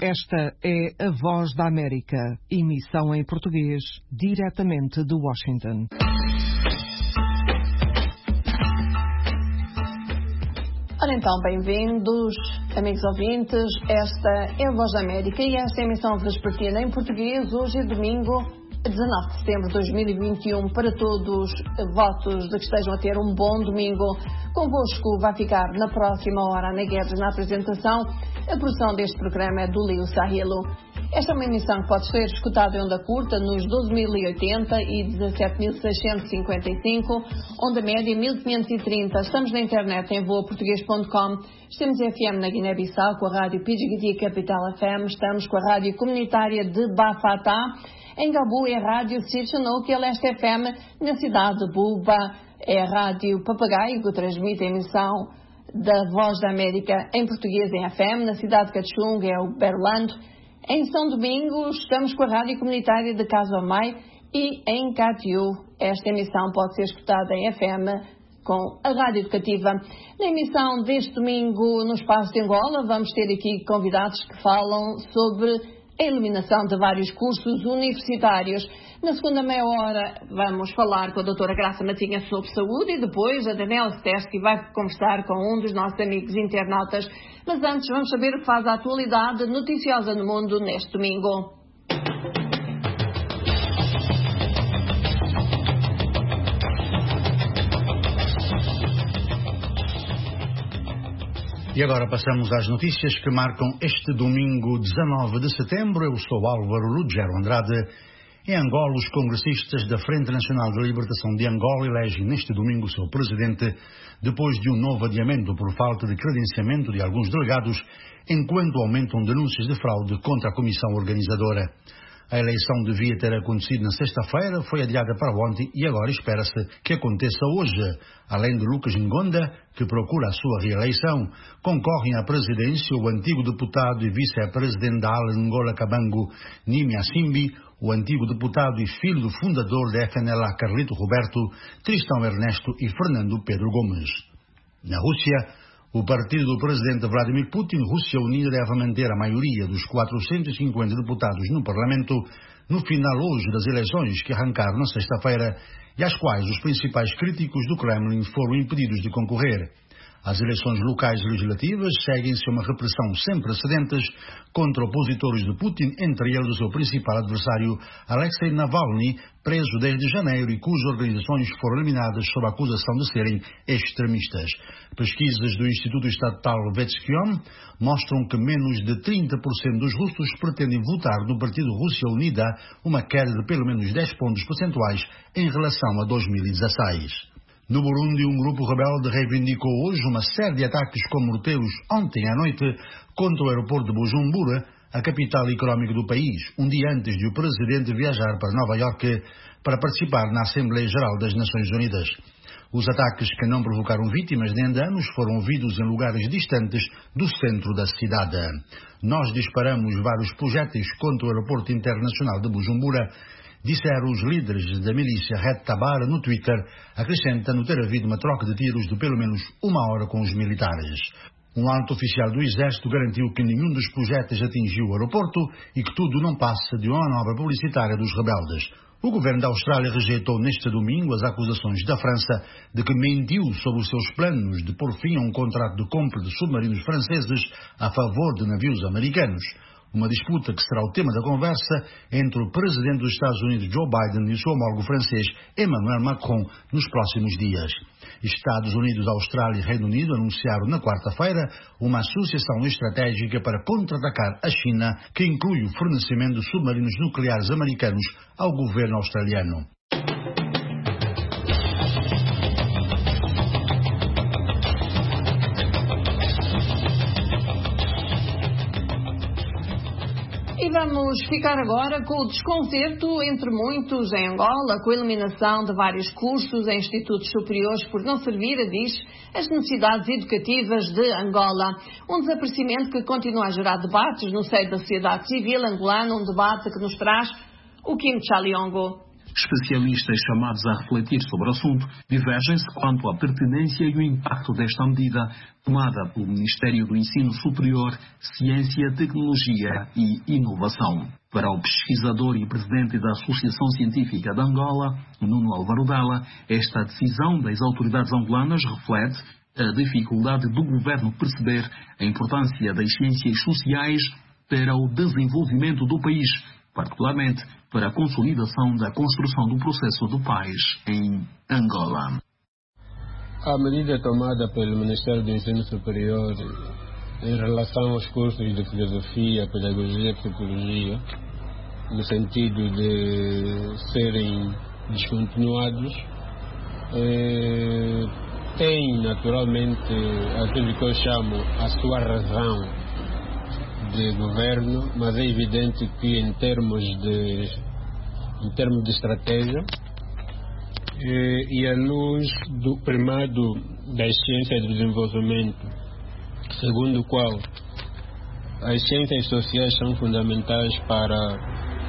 Esta é a Voz da América, emissão em português, diretamente de Washington. Ora então, bem-vindos, amigos ouvintes. Esta é a Voz da América e esta é a emissão vespertina em português. Hoje é domingo, 19 de setembro de 2021. Para todos, votos de que estejam a ter um bom domingo. Convosco vai ficar na próxima hora Ana Guedes na apresentação. A produção deste programa é do Leo Sahilo. Esta é uma emissão que pode ser escutada em onda curta nos 12.080 e 17.655, onda média 1.530. Estamos na internet em voaportuguês.com. Estamos em FM na Guiné-Bissau com a rádio Pidgiti Capital FM. Estamos com a rádio comunitária de Bafatá. Em Gabu é a rádio Sirchanouk e a Leste FM na cidade de Buba. É a rádio Papagaio que transmite a emissão da Voz da América em português em FM. Na cidade de Cachung é o Berlando. Em São Domingos estamos com a rádio comunitária de Casomai e em Catiu esta emissão pode ser escutada em FM com a rádio educativa. Na emissão deste domingo no Espaço de Angola vamos ter aqui convidados que falam sobre a eliminação de vários cursos universitários. Na segunda meia hora vamos falar com a doutora Graça Matinha sobre saúde e depois a Daniela Stersky vai conversar com um dos nossos amigos internautas. Mas antes vamos saber o que faz a atualidade noticiosa no mundo neste domingo. E agora passamos às notícias que marcam este domingo 19 de setembro. Eu sou Álvaro Ruggiero Andrade. Em Angola, os congressistas da Frente Nacional de Libertação de Angola elegem neste domingo o seu presidente, depois de um novo adiamento por falta de credenciamento de alguns delegados, enquanto aumentam denúncias de fraude contra a comissão organizadora. A eleição devia ter acontecido na sexta-feira, foi adiada para ontem e agora espera-se que aconteça hoje. Além de Lucas Ngonda, que procura a sua reeleição, concorrem à presidência o antigo deputado e vice-presidente da ALA Angola Cabango, Nimi Asimbi, o antigo deputado e filho do fundador da FNLA Carlito Roberto, Tristão Ernesto e Fernando Pedro Gomes. Na Rússia, o partido do presidente Vladimir Putin, Rússia Unida, deve manter a maioria dos 450 deputados no Parlamento no final hoje das eleições que arrancaram na sexta-feira e às quais os principais críticos do Kremlin foram impedidos de concorrer. As eleições locais legislativas seguem-se a uma repressão sem precedentes contra opositores de Putin, entre eles o seu principal adversário, Alexei Navalny, preso desde janeiro e cujas organizações foram eliminadas sob a acusação de serem extremistas. Pesquisas do Instituto Estatal Vetskion mostram que menos de 30% dos russos pretendem votar no Partido Rússia Unida, uma queda de pelo menos 10 pontos percentuais em relação a 2016. No Burundi, um grupo rebelde reivindicou hoje uma série de ataques com morteiros ontem à noite contra o aeroporto de Bujumbura, a capital económica do país, um dia antes de o presidente viajar para Nova Iorque para participar na Assembleia Geral das Nações Unidas. Os ataques, que não provocaram vítimas nem danos, foram ouvidos em lugares distantes do centro da cidade. Nós disparamos vários projéteis contra o aeroporto internacional de Bujumbura, disseram os líderes da milícia Red Tabara no Twitter, acrescentando ter havido uma troca de tiros de pelo menos uma hora com os militares. Um alto oficial do Exército garantiu que nenhum dos projéteis atingiu o aeroporto e que tudo não passa de uma manobra publicitária dos rebeldes. O governo da Austrália rejeitou neste domingo as acusações da França de que mentiu sobre os seus planos de pôr fim a um contrato de compra de submarinos franceses a favor de navios americanos. Uma disputa que será o tema da conversa entre o presidente dos Estados Unidos, Joe Biden, e o seu homólogo francês, Emmanuel Macron, nos próximos dias. Estados Unidos, Austrália e Reino Unido anunciaram na quarta-feira uma associação estratégica para contra-atacar a China, que inclui o fornecimento de submarinos nucleares americanos ao governo australiano. E vamos ficar agora com o desconcerto entre muitos em Angola, com a eliminação de vários cursos em institutos superiores por não servir, diz, as necessidades educativas de Angola. Um desaparecimento que continua a gerar debates no seio da sociedade civil angolana, um debate que nos traz o Kim Chaliongo. Especialistas chamados a refletir sobre o assunto divergem-se quanto à pertinência e o impacto desta medida tomada pelo Ministério do Ensino Superior, Ciência, Tecnologia e Inovação. Para o pesquisador e presidente da Associação Científica de Angola, Nuno Álvaro Dalla, esta decisão das autoridades angolanas reflete a dificuldade do governo perceber a importância das ciências sociais para o desenvolvimento do país, particularmente para a consolidação da construção do processo de paz em Angola. A medida tomada pelo Ministério do Ensino Superior em relação aos cursos de filosofia, pedagogia e psicologia, no sentido de serem descontinuados, tem naturalmente aquilo que eu chamo a sua razão de governo, mas é evidente que em termos de estratégia e à luz do primado das ciências de desenvolvimento, segundo o qual as ciências sociais são fundamentais para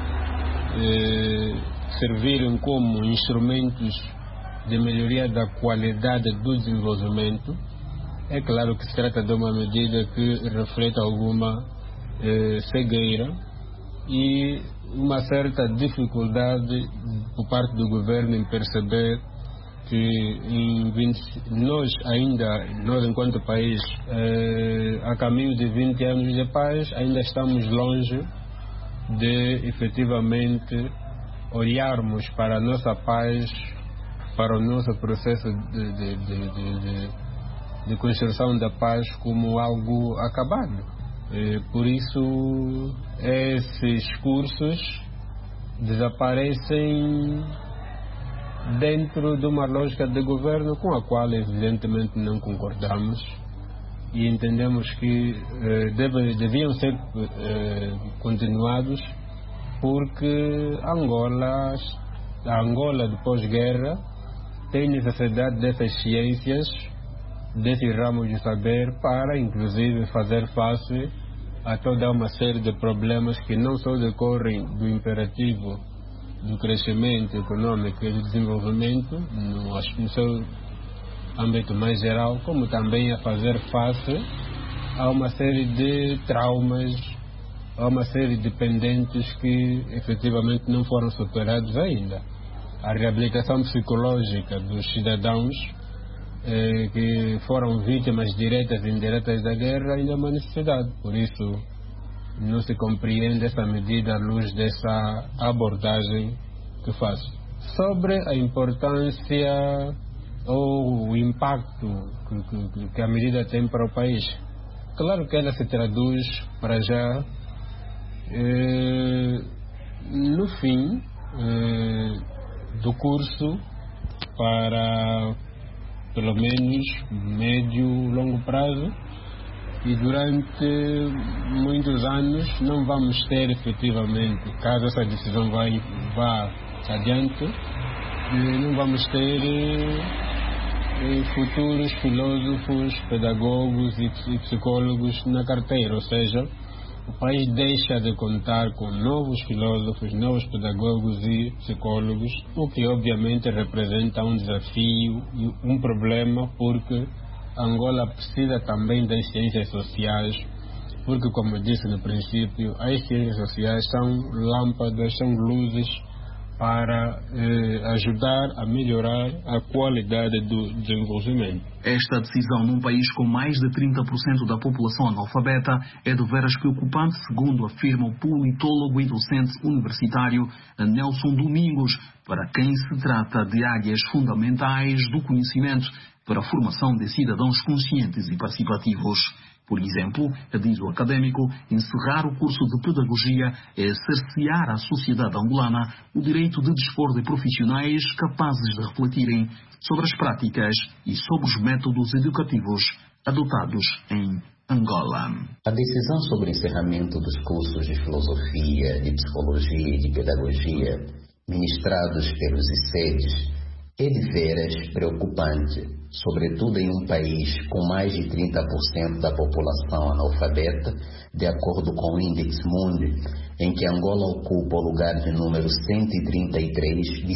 servirem como instrumentos de melhoria da qualidade do desenvolvimento, é claro que se trata de uma medida que reflete alguma cegueira e uma certa dificuldade por parte do governo em perceber que nós enquanto país, a caminho de 20 anos de paz, ainda estamos longe de efetivamente olharmos para a nossa paz, para o nosso processo de construção da paz como algo acabado. Por isso, esses cursos desaparecem dentro de uma lógica de governo com a qual evidentemente não concordamos e entendemos que deviam ser continuados, porque a Angola de pós-guerra tem necessidade dessas ciências, desses ramos de saber, para inclusive fazer face a toda uma série de problemas que não só decorrem do imperativo do crescimento econômico e do desenvolvimento no seu âmbito mais geral, como também a fazer face a uma série de traumas, a uma série de pendentes que efetivamente não foram superados ainda. A reabilitação psicológica dos cidadãos que foram vítimas diretas e indiretas da guerra ainda é uma necessidade. Por isso, não se compreende essa medida à luz dessa abordagem que faz. Sobre a importância ou o impacto que a medida tem para o país, claro que ela se traduz para já no fim do curso para pelo menos médio e longo prazo, e durante muitos anos não vamos ter efetivamente, caso essa decisão vá adiante, não vamos ter futuros filósofos, pedagogos e psicólogos na carteira, ou seja, o país deixa de contar com novos filósofos, novos pedagogos e psicólogos, o que obviamente representa um desafio e um problema, porque Angola precisa também das ciências sociais, porque, como eu disse no princípio, as ciências sociais são lâmpadas, são luzes para ajudar a melhorar a qualidade do desenvolvimento. Esta decisão num país com mais de 30% da população analfabeta é de veras preocupante, segundo afirma o politólogo e docente universitário Nelson Domingos, para quem se trata de áreas fundamentais do conhecimento para a formação de cidadãos conscientes e participativos. Por exemplo, diz o académico, encerrar o curso de pedagogia é cercear à sociedade angolana o direito de dispor de profissionais capazes de refletirem sobre as práticas e sobre os métodos educativos adotados em Angola. A decisão sobre o encerramento dos cursos de filosofia, de psicologia e de pedagogia ministrados pelos ICEDs é de veras preocupante, sobretudo em um país com mais de 30% da população analfabeta, de acordo com o Index Mundi, em que Angola ocupa o lugar de número 133 de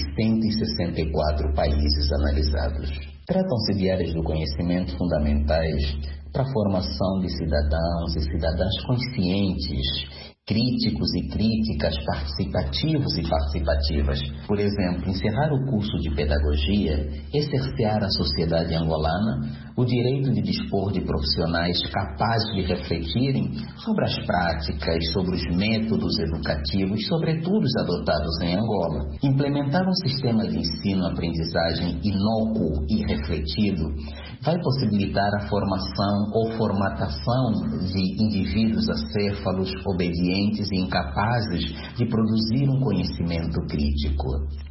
164 países analisados. Tratam-se de áreas do conhecimento fundamentais para a formação de cidadãos e cidadãs conscientes, críticos e críticas, participativos e participativas. Por exemplo, encerrar o curso de pedagogia é cercear a sociedade angolana o direito de dispor de profissionais capazes de refletirem sobre as práticas, sobre os métodos educativos, sobretudo os adotados em Angola. Implementar um sistema de ensino-aprendizagem inócuo e refletido vai possibilitar a formação ou formatação de indivíduos acéfalos, obedientes e incapazes de produzir um conhecimento crítico.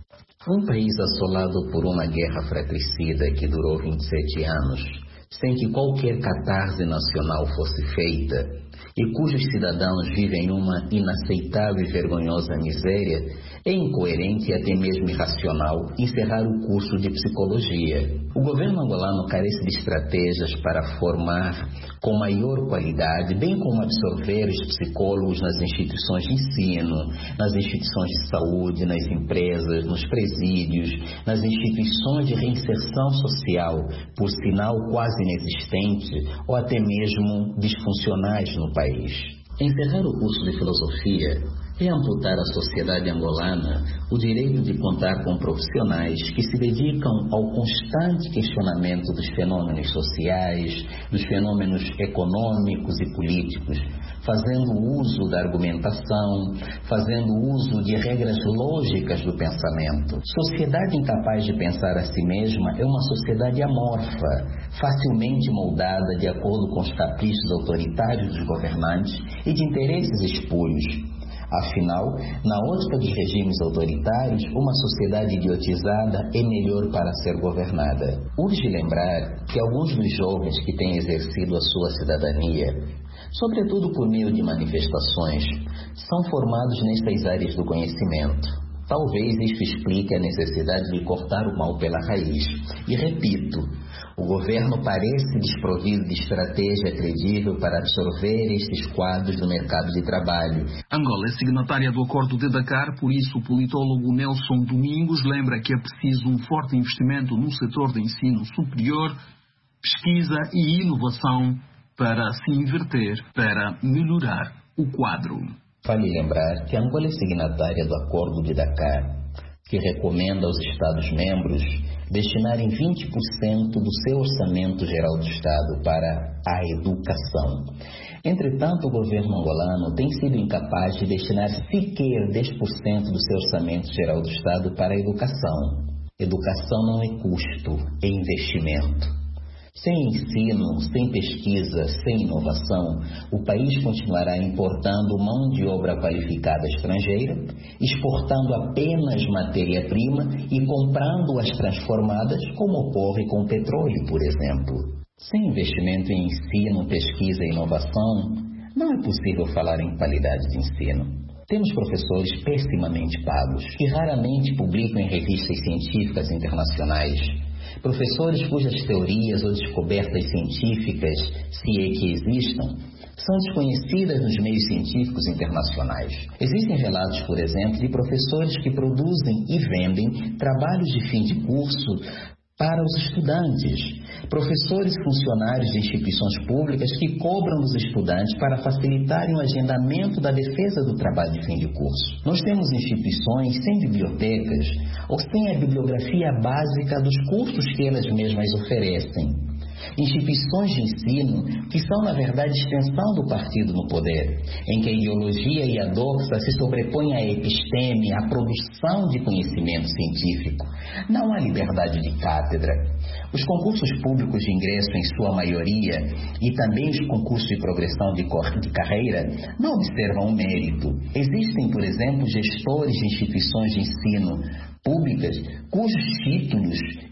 Um país assolado por uma guerra fratricida que durou 27 anos, sem que qualquer catarse nacional fosse feita, e cujos cidadãos vivem uma inaceitável e vergonhosa miséria, é incoerente e até mesmo irracional encerrar o curso de psicologia. O governo angolano carece de estratégias para formar com maior qualidade, bem como absorver os psicólogos nas instituições de ensino, nas instituições de saúde, nas empresas, nos presídios, nas instituições de reinserção social, por sinal quase inexistente ou até mesmo disfuncionais no país. Encerrar o curso de filosofia é amputar à sociedade angolana o direito de contar com profissionais que se dedicam ao constante questionamento dos fenômenos sociais, dos fenômenos econômicos e políticos, fazendo uso da argumentação, fazendo uso de regras lógicas do pensamento. Sociedade incapaz de pensar a si mesma é uma sociedade amorfa, facilmente moldada de acordo com os caprichos autoritários dos governantes e de interesses espúrios. Afinal, na ótica dos regimes autoritários, uma sociedade idiotizada é melhor para ser governada. Urge lembrar que alguns dos jovens que têm exercido a sua cidadania, sobretudo por meio de manifestações, são formados nestas áreas do conhecimento. Talvez isto explique a necessidade de cortar o mal pela raiz. E repito, o governo parece desprovido de estratégia credível para absorver estes quadros do mercado de trabalho. Angola é signatária do Acordo de Dakar, por isso o politólogo Nelson Domingos lembra que é preciso um forte investimento no setor de ensino superior, pesquisa e inovação para se inverter, para melhorar o quadro. Vale lembrar que Angola é signatária do Acordo de Dakar, que recomenda aos Estados-membros destinarem 20% do seu orçamento geral do Estado para a educação. Entretanto, o governo angolano tem sido incapaz de destinar sequer 10% do seu orçamento geral do Estado para a educação. Educação não é custo, é investimento. Sem ensino, sem pesquisa, sem inovação, o país continuará importando mão de obra qualificada estrangeira, exportando apenas matéria-prima e comprando-as transformadas, como ocorre com o petróleo, por exemplo. Sem investimento em ensino, pesquisa e inovação, não é possível falar em qualidade de ensino. Temos professores pessimamente pagos, que raramente publicam em revistas científicas internacionais. Professores cujas teorias ou descobertas científicas, se é que existam, são desconhecidas nos meios científicos internacionais. Existem relatos, por exemplo, de professores que produzem e vendem trabalhos de fim de curso para os estudantes, professores e funcionários de instituições públicas que cobram dos estudantes para facilitarem o agendamento da defesa do trabalho de fim de curso. Nós temos instituições sem bibliotecas ou sem a bibliografia básica dos cursos que elas mesmas oferecem. Instituições de ensino que são, na verdade, extensão do partido no poder, em que a ideologia e a doxa se sobrepõem à episteme, à produção de conhecimento científico. Não há liberdade de cátedra. Os concursos públicos de ingresso, em sua maioria, e também os concursos de progressão de carreira, não observam o mérito. Existem, por exemplo, gestores de instituições de ensino públicas cujos títulos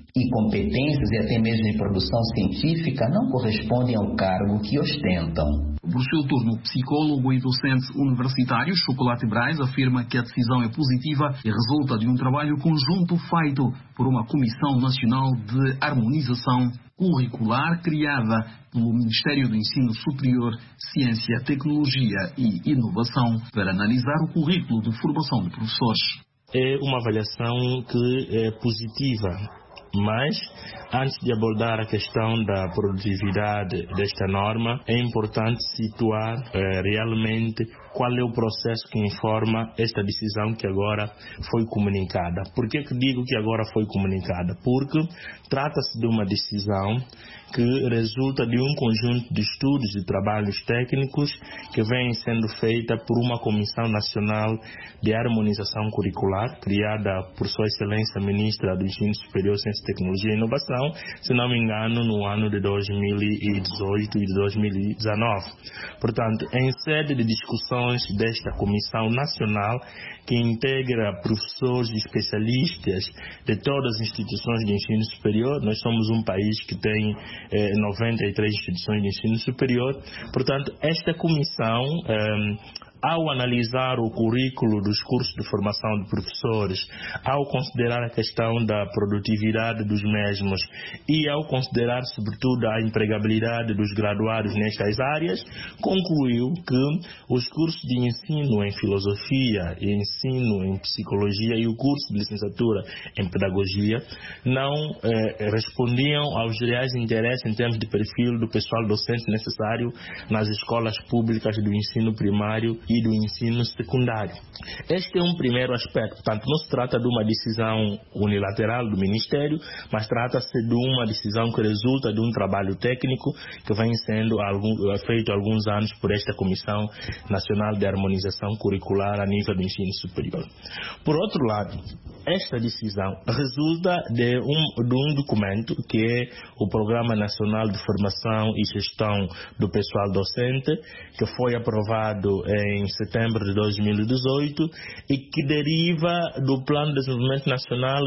e competências e até mesmo em produção científica não correspondem ao cargo que ostentam. Por seu turno, o psicólogo e docente universitário Chocolate Braz afirma que a decisão é positiva e resulta de um trabalho conjunto feito por uma Comissão Nacional de Harmonização Curricular criada pelo Ministério do Ensino Superior, Ciência, Tecnologia e Inovação para analisar o currículo de formação de professores. É uma avaliação que é positiva. Mas, antes de abordar a questão da produtividade desta norma, é importante situar realmente qual é o processo que informa esta decisão que agora foi comunicada. Por que digo que agora foi comunicada? Porque trata-se de uma decisão que resulta de um conjunto de estudos e trabalhos técnicos que vem sendo feita por uma Comissão Nacional de Harmonização Curricular, criada por Sua Excelência Ministra do Ensino Superior, Ciência, Tecnologia e Inovação, se não me engano, no ano de 2018 e de 2019. Portanto, em sede de discussões desta Comissão Nacional, que integra professores e especialistas de todas as instituições de ensino superior, nós somos um país que tem 93 instituições de ensino superior. Portanto, esta comissão, ao analisar o currículo dos cursos de formação de professores, ao considerar a questão da produtividade dos mesmos e ao considerar, sobretudo, a empregabilidade dos graduados nestas áreas, concluiu que os cursos de ensino em filosofia e ensino em psicologia e o curso de licenciatura em pedagogia não respondiam aos reais interesses em termos de perfil do pessoal docente necessário nas escolas públicas do ensino primário e do ensino secundário. Este é um primeiro aspecto. Portanto, não se trata de uma decisão unilateral do Ministério, mas trata-se de uma decisão que resulta de um trabalho técnico que vem sendo feito há alguns anos por esta Comissão Nacional de Harmonização Curricular a nível do ensino superior. Por outro lado, esta decisão resulta de um documento que é o Programa Nacional de Formação e Gestão do Pessoal Docente, que foi aprovado em setembro de 2018 e que deriva do Plano de Desenvolvimento Nacional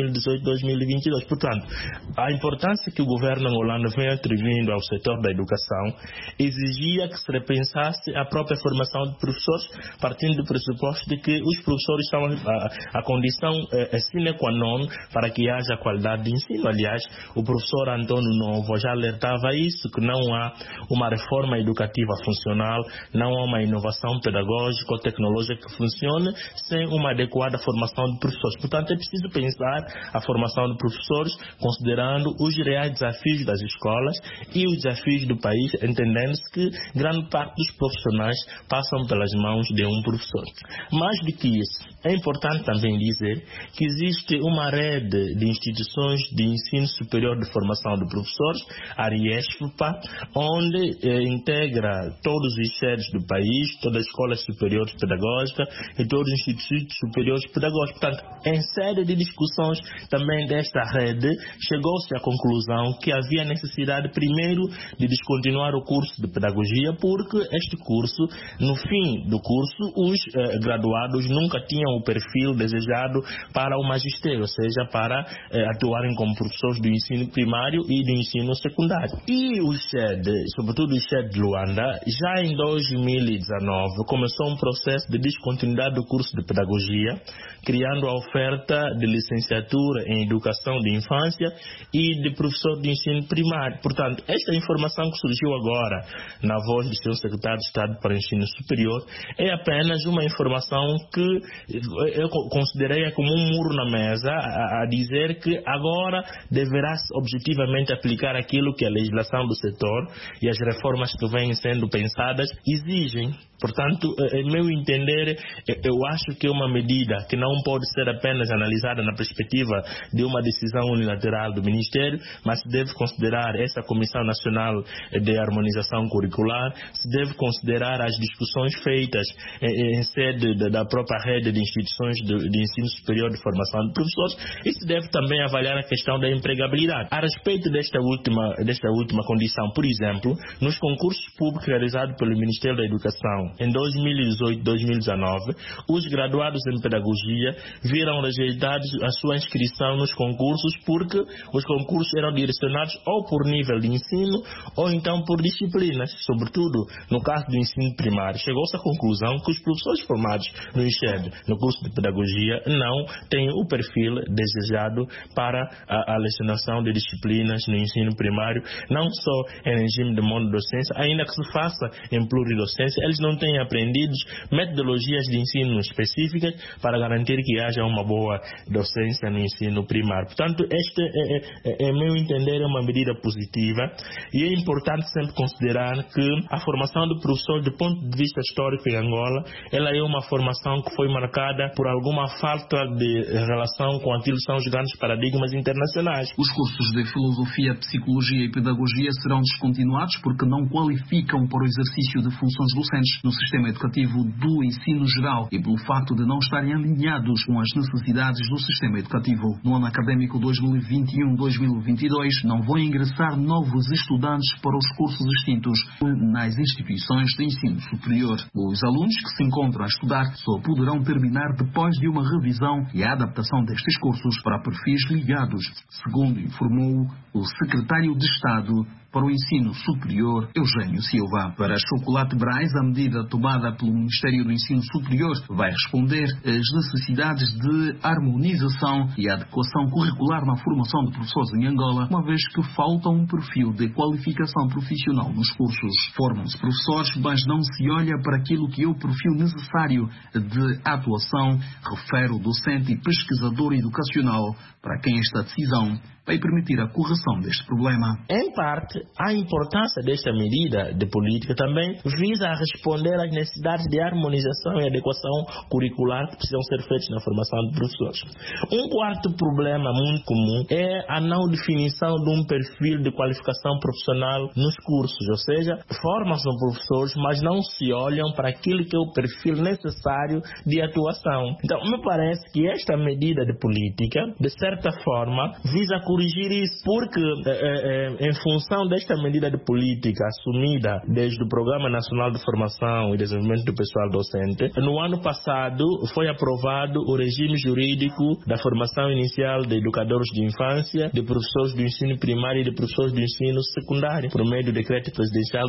2018-2022. Portanto, a importância que o governo angolano vem atribuindo ao setor da educação exigia que se repensasse a própria formação de professores, partindo do pressuposto de que os professores são a condição sine qua non para que haja qualidade de ensino. Aliás, o professor Antônio Novo já alertava isso, que não há uma reforma educativa funcional, não há uma inovação pedagógica ou tecnológica que funcione sem uma adequada formação de professores. Portanto, é preciso pensar a formação de professores considerando os reais desafios das escolas e os desafios do país, entendendo-se que grande parte dos profissionais passam pelas mãos de um professor. Mais do que isso, é importante também dizer que existe uma rede de instituições de ensino superior de formação de professores, a RIESFPA, onde integra todos os sedes do país, todas as escolas superiores pedagógicas e todos os institutos superiores pedagógicos. Portanto, em série de discussões também desta rede, chegou-se à conclusão que havia necessidade, primeiro, de descontinuar o curso de pedagogia, porque este curso, no fim do curso, os graduados nunca tinham o perfil desejado para o magistério, ou seja, para atuarem como professores do ensino primário e do ensino secundário. E o SED, sobretudo o SED de Luanda, já em 2019 começou um processo de descontinuidade do curso de pedagogia, criando a oferta de licenciatura em educação de infância e de professor de ensino primário. Portanto, esta informação que surgiu agora na voz do Sr. Secretário de Estado para o Ensino Superior é apenas uma informação que eu considerei como um muro na mesa a dizer que agora deverá-se objetivamente aplicar aquilo que a legislação do setor e as reformas que vêm sendo pensadas exigem. Portanto, em meu entender, eu acho que é uma medida que não pode ser apenas analisada na perspectiva de uma decisão unilateral do Ministério, mas se deve considerar essa Comissão Nacional de Harmonização Curricular, se deve considerar as discussões feitas em sede da própria rede de instituições de ensino superior Superior de Formação de Professores e se deve também avaliar a questão da empregabilidade. A respeito desta última condição, por exemplo, nos concursos públicos realizados pelo Ministério da Educação em 2018-2019, os graduados em pedagogia viram rejeitados a sua inscrição nos concursos porque os concursos eram direcionados ou por nível de ensino ou então por disciplinas, sobretudo no caso do ensino primário. Chegou-se à conclusão que os professores formados no INCHED, no curso de pedagogia, não têm o perfil desejado para a lecionação de disciplinas no ensino primário, não só em regime de monodocência, ainda que se faça em pluridocência, eles não têm aprendido metodologias de ensino específicas para garantir que haja uma boa docência no ensino primário. Portanto, este, meu entender, é uma medida positiva e é importante sempre considerar que a formação do professor, do ponto de vista histórico em Angola, ela é uma formação que foi marcada por alguma falta de relação com aquilo que são os grandes paradigmas internacionais. Os cursos de filosofia, psicologia e pedagogia serão descontinuados porque não qualificam para o exercício de funções docentes no sistema educativo do ensino geral e pelo facto de não estarem alinhados com as necessidades do sistema educativo. No ano académico 2021-2022, não vão ingressar novos estudantes para os cursos extintos nas instituições de ensino superior. Os alunos que se encontram a estudar só poderão terminar depois de uma revisão e a adaptação destes cursos para perfis ligados, segundo informou o secretário de Estado para o Ensino Superior, Eugênio Silva. Para Chocolate Braz, a medida tomada pelo Ministério do Ensino Superior vai responder às necessidades de harmonização e adequação curricular na formação de professores em Angola, uma vez que falta um perfil de qualificação profissional nos cursos. Formam-se professores, mas não se olha para aquilo que é o perfil necessário de atuação, refere o docente e pesquisador educacional, para quem esta decisão vai permitir a correção deste problema. Em parte, a importância desta medida de política também visa a responder às necessidades de harmonização e adequação curricular que precisam ser feitas na formação de professores. Um quarto problema muito comum é a não definição de um perfil de qualificação profissional nos cursos, ou seja, formam-se professores, mas não se olham para aquilo que é o perfil necessário de atuação. Então, me parece que esta medida de política, de certa forma, visa corrigir isso, porque em função desta medida de política assumida desde o Programa Nacional de Formação e Desenvolvimento do Pessoal Docente, no ano passado foi aprovado o regime jurídico da formação inicial de educadores de infância, de professores do ensino primário e de professores do ensino secundário, por meio do Decreto Presidencial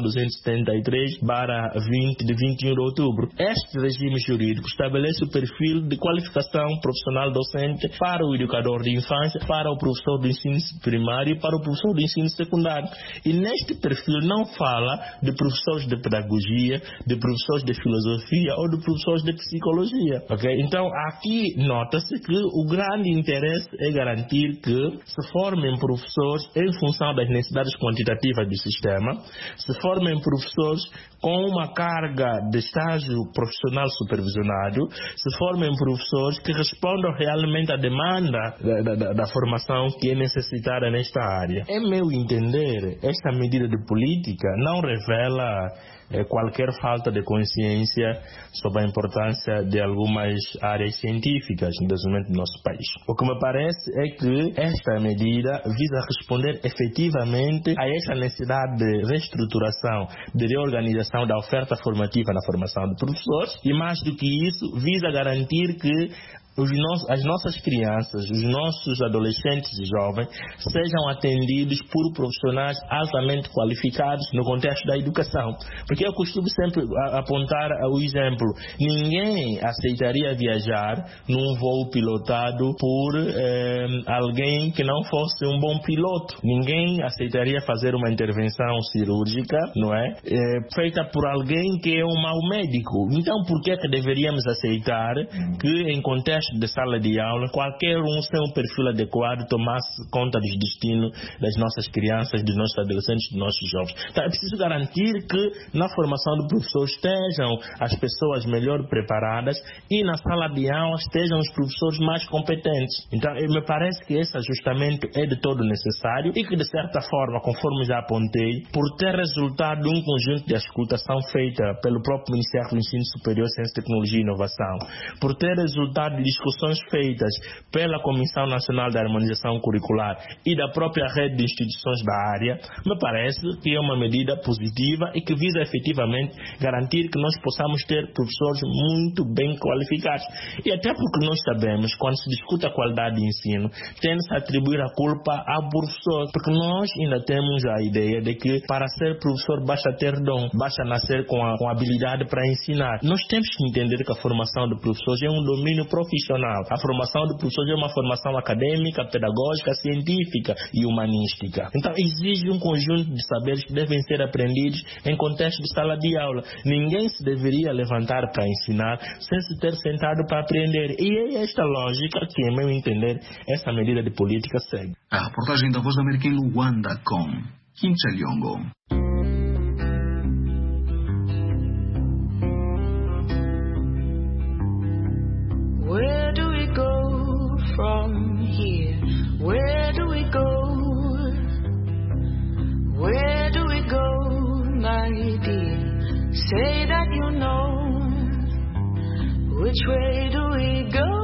273/20 de 21 de outubro. Este regime jurídico estabelece o perfil de qualificação profissional docente para o educador de infância, para o professor do ensino primário e para o professor do ensino secundário. E neste perfil não fala de professores de pedagogia, de professores de filosofia ou de professores de psicologia. Okay? Então, aqui nota-se que o grande interesse é garantir que se formem professores em função das necessidades quantitativas do sistema, se formem professores com uma carga de estágio profissional supervisionado, se formem professores que respondam realmente à demanda da formação que é necessitada nesta área. Em meu entender, esta medida de política não revela qualquer falta de consciência sobre a importância de algumas áreas científicas no desenvolvimento do nosso país. O que me parece é que esta medida visa responder efetivamente a esta necessidade de reestruturação, de reorganização da oferta formativa na formação de professores e, mais do que isso, visa garantir que as nossas crianças, os nossos adolescentes e jovens sejam atendidos por profissionais altamente qualificados no contexto da educação. Porque eu costumo sempre apontar o exemplo. Ninguém aceitaria viajar num voo pilotado por alguém que não fosse um bom piloto. Ninguém aceitaria fazer uma intervenção cirúrgica, não é? Feita por alguém que é um mau médico. Então, por que deveríamos aceitar que em contexto de sala de aula, qualquer um sem um perfil adequado tomasse conta dos destinos das nossas crianças, dos nossos adolescentes, dos nossos jovens? Então, é preciso garantir que na formação do professor estejam as pessoas melhor preparadas e na sala de aula estejam os professores mais competentes. Então, me parece que esse ajustamento é de todo necessário e que, de certa forma, conforme já apontei, por ter resultado de um conjunto de escutação feita pelo próprio Ministério do Ensino Superior, Ciência, Tecnologia e Inovação, por ter resultado de discussões feitas pela Comissão Nacional de Harmonização Curricular e da própria rede de instituições da área, me parece que é uma medida positiva e que visa efetivamente garantir que nós possamos ter professores muito bem qualificados. E até porque nós sabemos, quando se discute a qualidade de ensino, tende-se a atribuir a culpa ao professor, porque nós ainda temos a ideia de que para ser professor basta ter dom, basta nascer com a habilidade para ensinar. Nós temos que entender que a formação de professores é um domínio profissional. A formação de professores é uma formação acadêmica, pedagógica, científica e humanística. Então exige um conjunto de saberes que devem ser aprendidos em contexto de sala de aula. Ninguém se deveria levantar para ensinar sem se ter sentado para aprender. E é esta lógica que, em meu entender, essa medida de política segue. A reportagem da Voz da América em Luanda com Kim Chaliongo. Where do we go from here? Where do we go? Where do we go, my dear? Say that you know. Which way do we go?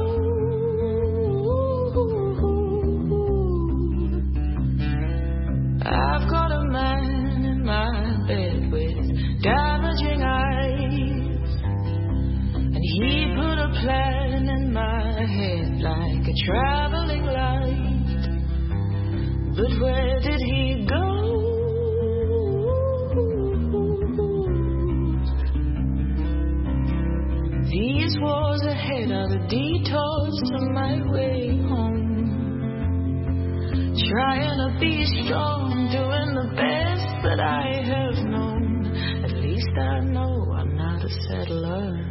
I've got a man in my bed with damaging eyes, and he put a plan in my head like a traveling light. But where did he go? These wars ahead are the detours to my way home. Trying to be strong, doing the best that I have known. At least I know I'm not a settler.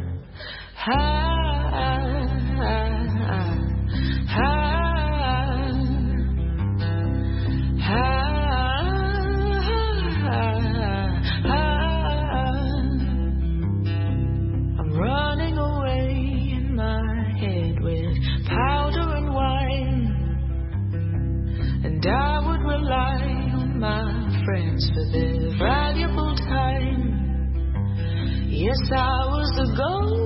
I'm running away in my head with powder and wine, and I would rely on my friends for their valuable time. Yes, I was the ghost.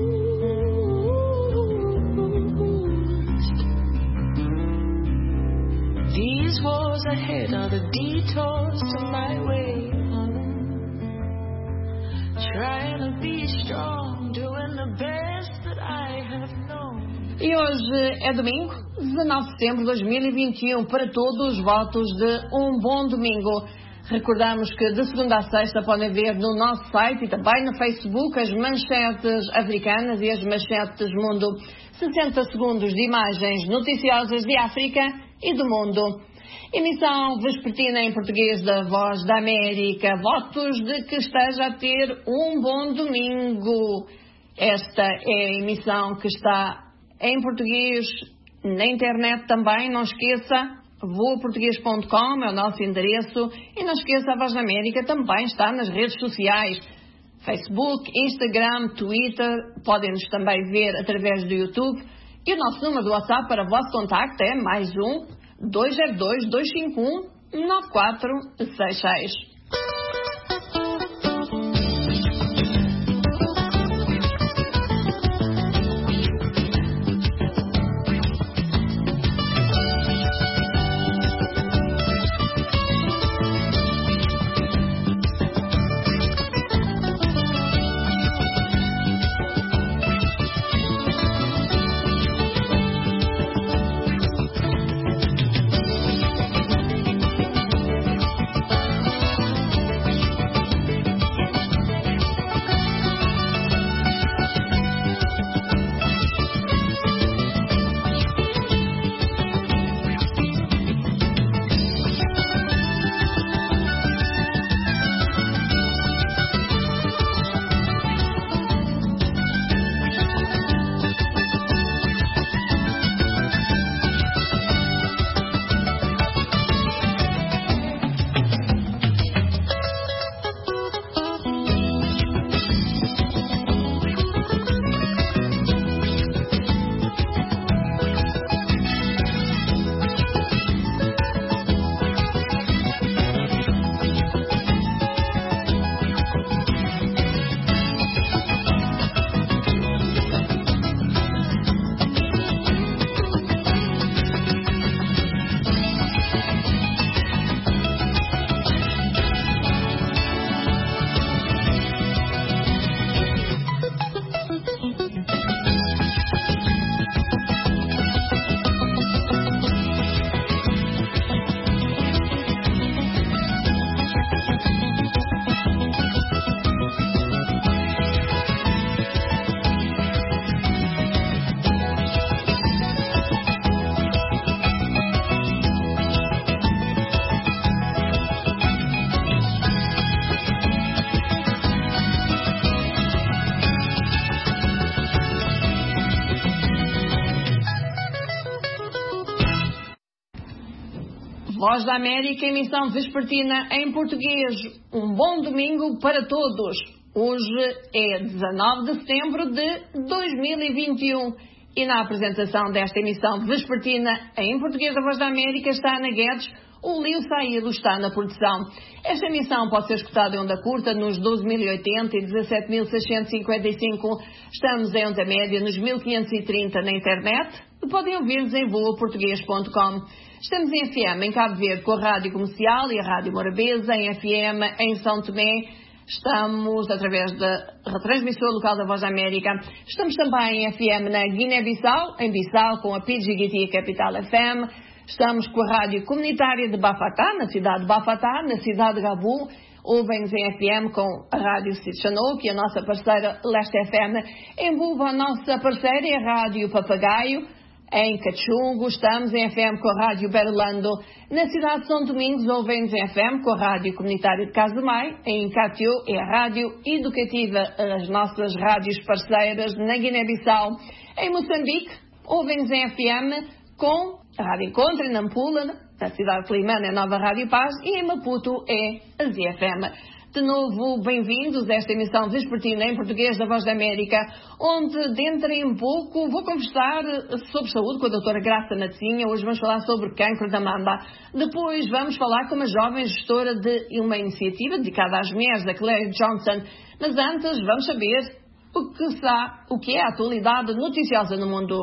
These wars ahead are the detours to my way home. Trying to be strong, doing the best that I have known. E hoje é domingo, 19 de setembro de 2021, para todos os votos de um bom domingo. Recordamos que de segunda a sexta podem ver no nosso site e também no Facebook as manchetes africanas e as manchetes mundo. 60 segundos de imagens noticiosas de África e do mundo. Emissão vespertina em português da Voz da América. Votos de que esteja a ter um bom domingo. Esta é a emissão que está em português na internet também. Não esqueça, voaportugues.com é o nosso endereço. E não esqueça, a Voz da América também está nas redes sociais. Facebook, Instagram, Twitter. Podem-nos também ver através do YouTube. E o nosso número do WhatsApp para o vosso contacto é +1 202 251 9466. Voz da América, emissão vespertina em português. Um bom domingo para todos. Hoje é 19 de setembro de 2021 e na apresentação desta emissão vespertina em português da Voz da América está Ana Guedes, o Lio Saído está na produção. Esta emissão pode ser escutada em onda curta nos 12.080 e 17.655. Estamos em onda média nos 1.530 na internet e podem ouvir-nos em voaportuguês.com. Estamos em FM em Cabo Verde com a Rádio Comercial e a Rádio Morabeza, em FM em São Tomé. Estamos através da retransmissão local da Voz da América. Estamos também em FM na Guiné-Bissau, em Bissau com a PGT Capital FM. Estamos com a Rádio Comunitária de Bafatá, na cidade de Bafatá, na cidade de Gabu. Ouvem-nos em FM com a Rádio Sitchanou, que é a nossa parceira Leste FM. Em Buba, a nossa parceira é a Rádio Papagaio. Em Cachungo, estamos em FM com a Rádio Berlando. Na cidade de São Domingos, ouvem-nos em FM com a Rádio Comunitária de Casamai. Em Catió é a Rádio Educativa, as nossas rádios parceiras na Guiné-Bissau. Em Moçambique, ouvem-nos em FM com a Rádio Encontro, em Nampula, na cidade de Climane, é a Nova Rádio Paz. E em Maputo é a ZFM. De novo, bem-vindos a esta emissão vespertina em português da Voz da América, onde dentro em pouco vou conversar sobre saúde com a doutora Graça Natinha. Hoje vamos falar sobre cancro da mama. Depois vamos falar com uma jovem gestora de uma iniciativa dedicada às mulheres, a Claire Johnson. Mas antes, vamos saber o que é a atualidade noticiosa no mundo.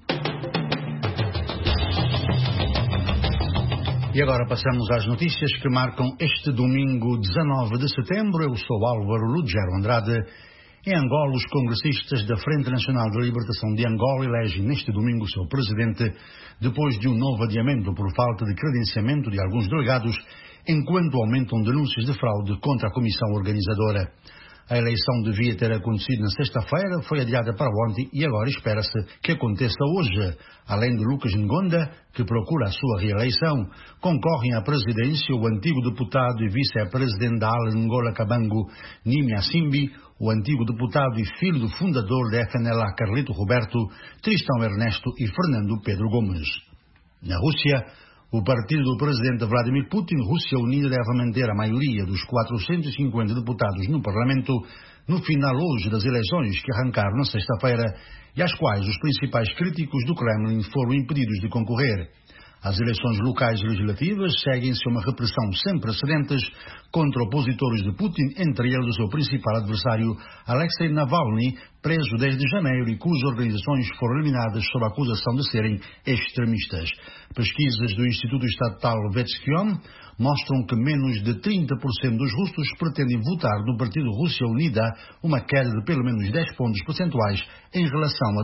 E agora passamos às notícias que marcam este domingo 19 de setembro. Eu sou Álvaro Lugero Andrade. Em Angola, os congressistas da Frente Nacional de Libertação de Angola elegem neste domingo o seu presidente, depois de um novo adiamento por falta de credenciamento de alguns delegados, enquanto aumentam denúncias de fraude contra a comissão organizadora. A eleição devia ter acontecido na sexta-feira, foi adiada para ontem e agora espera-se que aconteça hoje. Além de Lucas Ngonda, que procura a sua reeleição, concorrem à presidência o antigo deputado e vice-presidente da ALA Angola Cabango, Nimi Asimbi, o antigo deputado e filho do fundador da FNLA Carlito Roberto, Tristão Ernesto e Fernando Pedro Gomes. Na Rússia, o partido do presidente Vladimir Putin, Rússia Unida, deve manter a maioria dos 450 deputados no Parlamento no final hoje das eleições que arrancaram na sexta-feira e às quais os principais críticos do Kremlin foram impedidos de concorrer. As eleições locais e legislativas seguem-se a uma repressão sem precedentes contra opositores de Putin, entre eles o seu principal adversário, Alexei Navalny, preso desde janeiro e cujas organizações foram eliminadas sob a acusação de serem extremistas. Pesquisas do Instituto Estatal Vetskion mostram que menos de 30% dos russos pretendem votar no Partido Rússia Unida, uma queda de pelo menos 10 pontos percentuais em relação a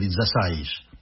2016.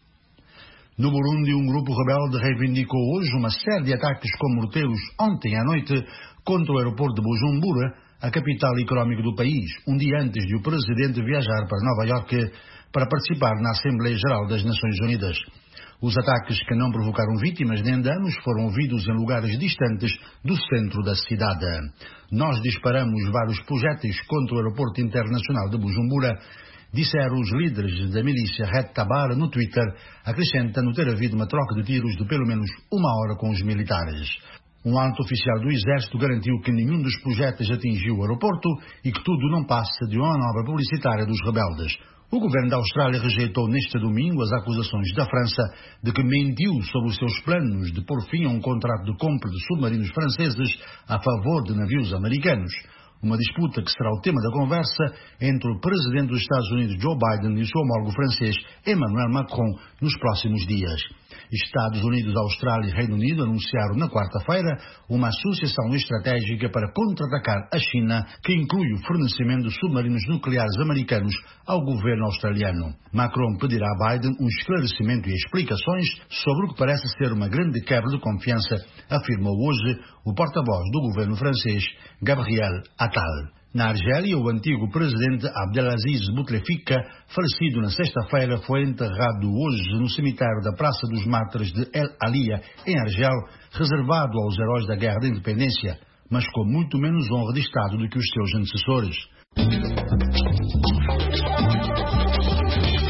No Burundi, um grupo rebelde reivindicou hoje uma série de ataques com morteiros ontem à noite contra o aeroporto de Bujumbura, a capital económica do país, um dia antes de o presidente viajar para Nova Iorque para participar na Assembleia Geral das Nações Unidas. Os ataques, que não provocaram vítimas nem danos, foram ouvidos em lugares distantes do centro da cidade. Nós disparamos vários projéteis contra o aeroporto internacional de Bujumbura, disseram os líderes da milícia Red Tabara no Twitter, acrescentando ter havido uma troca de tiros de pelo menos uma hora com os militares. Um alto oficial do Exército garantiu que nenhum dos projéteis atingiu o aeroporto e que tudo não passa de uma manobra publicitária dos rebeldes. O governo da Austrália rejeitou neste domingo as acusações da França de que mentiu sobre os seus planos de pôr fim a um contrato de compra de submarinos franceses a favor de navios americanos. Uma disputa que será o tema da conversa entre o presidente dos Estados Unidos, Joe Biden, e o seu homólogo francês, Emmanuel Macron, nos próximos dias. Estados Unidos, Austrália e Reino Unido anunciaram na quarta-feira uma associação estratégica para contra-atacar a China, que inclui o fornecimento de submarinos nucleares americanos ao governo australiano. Macron pedirá a Biden um esclarecimento e explicações sobre o que parece ser uma grande quebra de confiança, afirmou hoje o porta-voz do governo francês, Gabriel Attal. Na Argélia, o antigo presidente Abdelaziz Bouteflika, falecido na sexta-feira, foi enterrado hoje no cemitério da Praça dos Mártires de El Alia, em Argel, reservado aos heróis da Guerra da Independência, mas com muito menos honra de Estado do que os seus antecessores.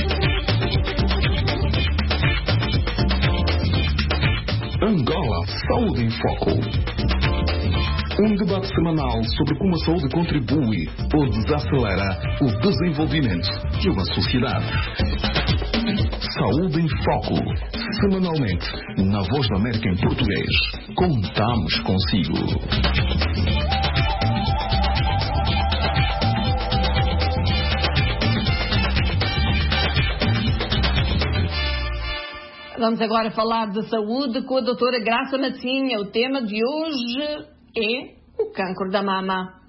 Angola Saúde em Foco. Um debate semanal sobre como a saúde contribui ou desacelera o desenvolvimento de uma sociedade. Saúde em Foco. Semanalmente, na Voz da América em português. Contamos consigo. Vamos agora falar de saúde com a doutora Graça Matinha. O tema de hoje é o cancro da mama.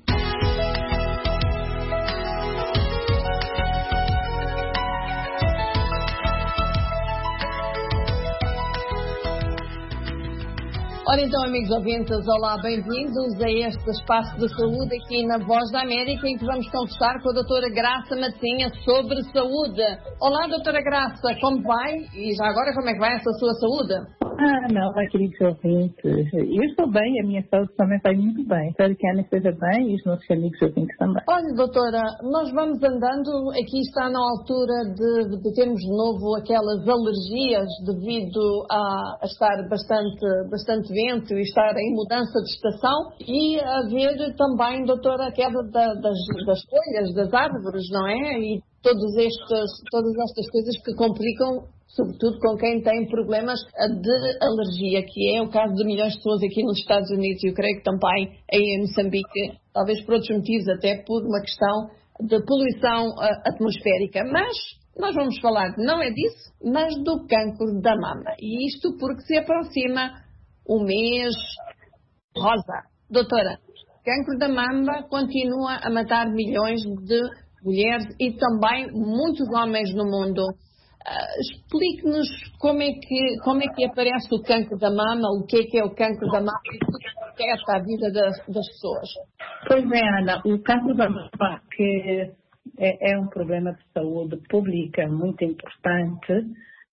Ora então, amigos ouvintes, olá, bem-vindos a este espaço de saúde aqui na Voz da América, em que vamos conversar com a doutora Graça Matinha sobre saúde. Olá, doutora Graça, como vai? E já agora, como é que vai essa sua saúde? Olá, queridos ouvintes. Eu estou bem, a minha saúde também vai muito bem. Espero que a Ana esteja bem e os nossos amigos ouvintes também. Olha, doutora, nós vamos andando, aqui está na altura de termos de novo aquelas alergias devido a estar bastante vento e estar em mudança de estação e haver também, doutora, a queda das folhas, das árvores, não é? E todas estas coisas que complicam, sobretudo com quem tem problemas de alergia, que é o caso de milhões de pessoas aqui nos Estados Unidos e eu creio que também em Moçambique, talvez por outros motivos, até por uma questão de poluição atmosférica. Mas nós vamos falar, não é disso, mas do cancro da mama. E isto porque se aproxima o mês rosa. Doutora, o cancro da mama continua a matar milhões de mulheres e também muitos homens no mundo. Explique-nos como é que aparece o cancro da mama, o que é o cancro da mama e o que afeta a vida das pessoas. Pois é, Ana, o cancro da mama, que é um problema de saúde pública muito importante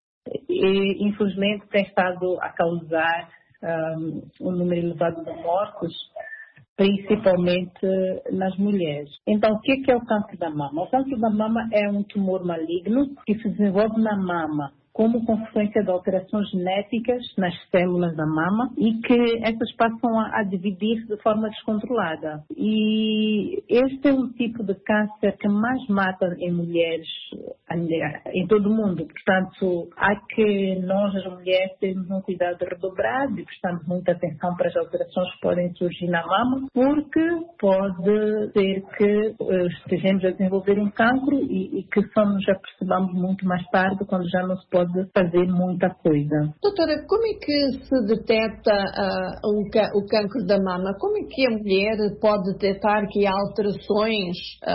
e infelizmente tem estado a causar um número elevado de mortes, principalmente nas mulheres. Então, o que é o câncer da mama? O câncer da mama é um tumor maligno que se desenvolve na mama como consequência de alterações genéticas nas células da mama e que essas passam a dividir-se de forma descontrolada. E este é um tipo de câncer que mais mata em mulheres em todo o mundo. Portanto, há que nós, as mulheres, termos um cuidado redobrado e prestamos muita atenção para as alterações que podem surgir na mama, porque pode ser que estejamos a desenvolver um cancro e que só nos apercebamos muito mais tarde, quando já não se pode fazer muita coisa. Doutora, como é que se detecta o cancro da mama? Como é que a mulher pode detectar que há alterações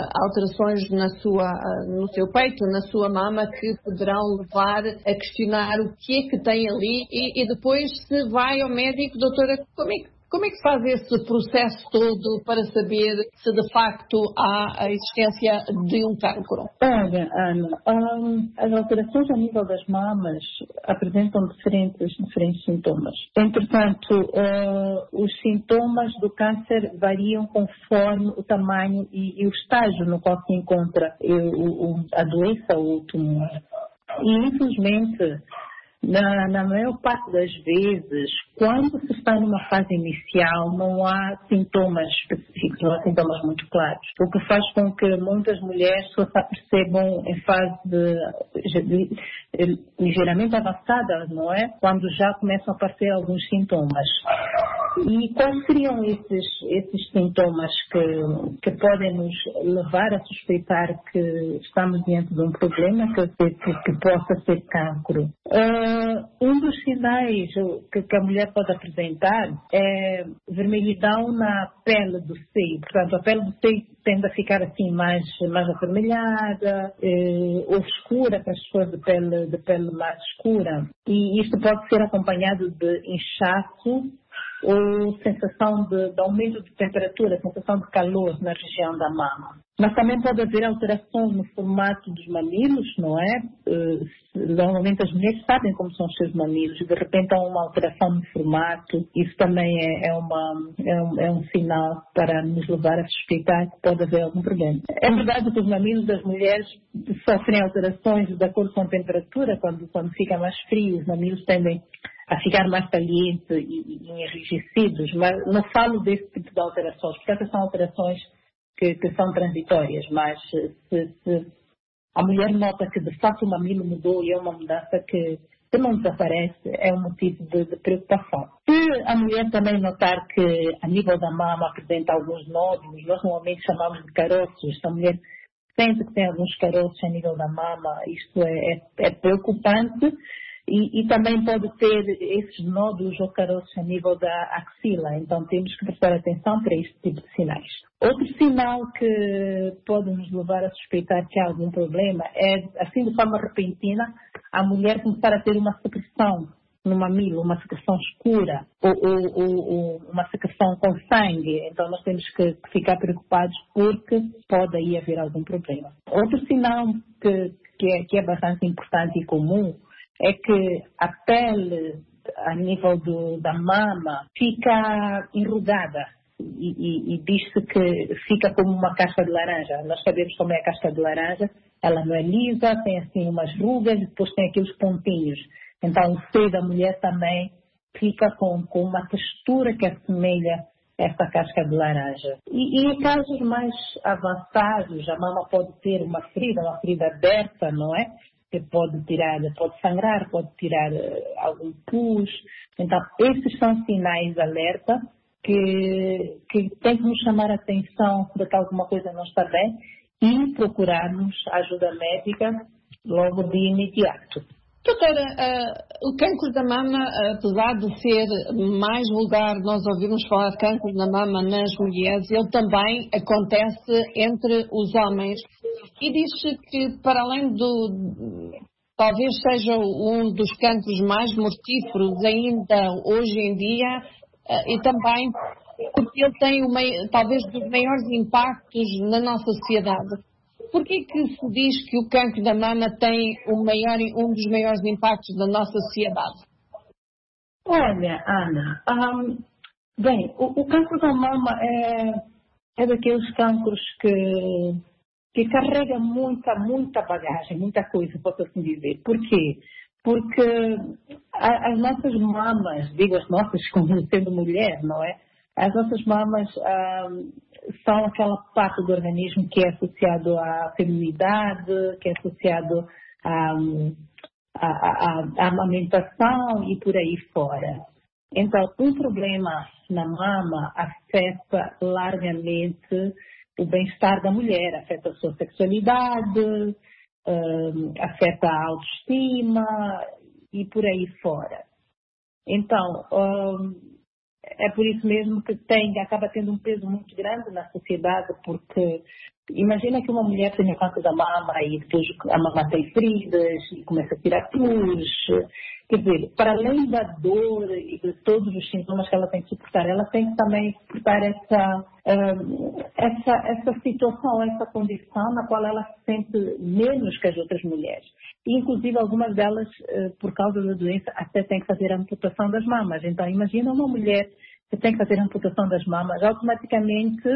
no seu peito, na sua mama, que poderão levar a questionar o que é que tem ali e depois se vai ao médico? Doutora, como é que se faz esse processo todo para saber se de facto há a existência de um cancro? Olha, Ana, as alterações a nível das mamas apresentam diferentes sintomas. Entretanto, os sintomas do câncer variam conforme o tamanho e o estágio no qual se encontra a doença ou o tumor. E, infelizmente, na maior parte das vezes, quando se está numa fase inicial, não há sintomas específicos, não há sintomas muito claros. O que faz com que muitas mulheres só se apercebam em fase ligeiramente avançada, não é? Quando já começam a aparecer alguns sintomas. E quais seriam esses sintomas que podem nos levar a suspeitar que estamos diante de um problema que possa ser cancro? Um dos sinais que a mulher pode apresentar é vermelhidão na pele do seio. Portanto, a pele do seio tende a ficar assim mais avermelhada ou escura para as pessoas de pele mais escura. E isto pode ser acompanhado de inchaço ou sensação de aumento de temperatura, sensação de calor na região da mama. Mas também pode haver alterações no formato dos mamilos, não é? Normalmente as mulheres sabem como são os seus mamilos e de repente há uma alteração no formato. Isso também é um sinal para nos levar a suspeitar que pode haver algum problema. É verdade que os mamilos das mulheres sofrem alterações de acordo com a temperatura. Quando fica mais frio, os mamilos tendem a ficar mais caliente e enrijecidos, mas não falo desse tipo de alterações, porque essas são alterações que são transitórias, mas se a mulher nota que de fato o mamilo mudou e é uma mudança que não desaparece, é um motivo de preocupação. Se a mulher também notar que a nível da mama apresenta alguns nódulos, nós normalmente chamamos de caroços, se a mulher sente que tem alguns caroços a nível da mama, isto é preocupante. E também pode ter esses nódulos ou caroços a nível da axila. Então temos que prestar atenção para este tipo de sinais. Outro sinal que pode nos levar a suspeitar que há algum problema é, assim de forma repentina, a mulher começar a ter uma secreção no mamilo, uma secreção escura ou uma secreção com sangue. Então nós temos que ficar preocupados porque pode aí haver algum problema. Outro sinal que é bastante importante e comum é que a pele a nível da mama fica enrugada e diz-se que fica como uma casca de laranja. Nós sabemos como é a casca de laranja, ela não é lisa, tem assim umas rugas e depois tem aqueles pontinhos. Então o seio da mulher também fica com uma textura que assemelha essa casca de laranja. E em casos mais avançados, a mama pode ter uma ferida aberta, não é? Que pode sangrar, pode tirar algum pus. Então, esses são sinais de alerta que tem que nos chamar a atenção de que alguma coisa não está bem e procurarmos ajuda médica logo de imediato. Doutora, o cancro da mama, apesar de ser mais vulgar nós ouvirmos falar de cancro da mama nas mulheres, ele também acontece entre os homens. E diz-se que, para além talvez seja um dos cancros mais mortíferos ainda hoje em dia, e também porque ele tem talvez dos maiores impactos na nossa sociedade. Por que se diz que o cancro da mama tem um dos maiores impactos da nossa sociedade? Olha, Ana, bem, o cancro da mama é daqueles cancros que carrega muita bagagem, muita coisa, posso assim dizer. Por quê? Porque as nossas mamas, digo as nossas como sendo mulher, não é? As nossas mamas são aquela parte do organismo que é associado à feminilidade, que é associado à amamentação e por aí fora. Então, um problema na mama afeta largamente o bem-estar da mulher, afeta a sua sexualidade, afeta a autoestima e por aí fora. Então, é por isso mesmo que acaba tendo um peso muito grande na sociedade, porque imagina que uma mulher tenha câncer da mama e depois a mama tem feridas e começa a tirar pus. Quer dizer, para além da dor e de todos os sintomas que ela tem que suportar, ela tem que também suportar essa situação, essa condição na qual ela se sente menos que as outras mulheres. E, inclusive, algumas delas, por causa da doença, até têm que fazer a amputação das mamas. Então, imagina uma mulher que tem que fazer a amputação das mamas, automaticamente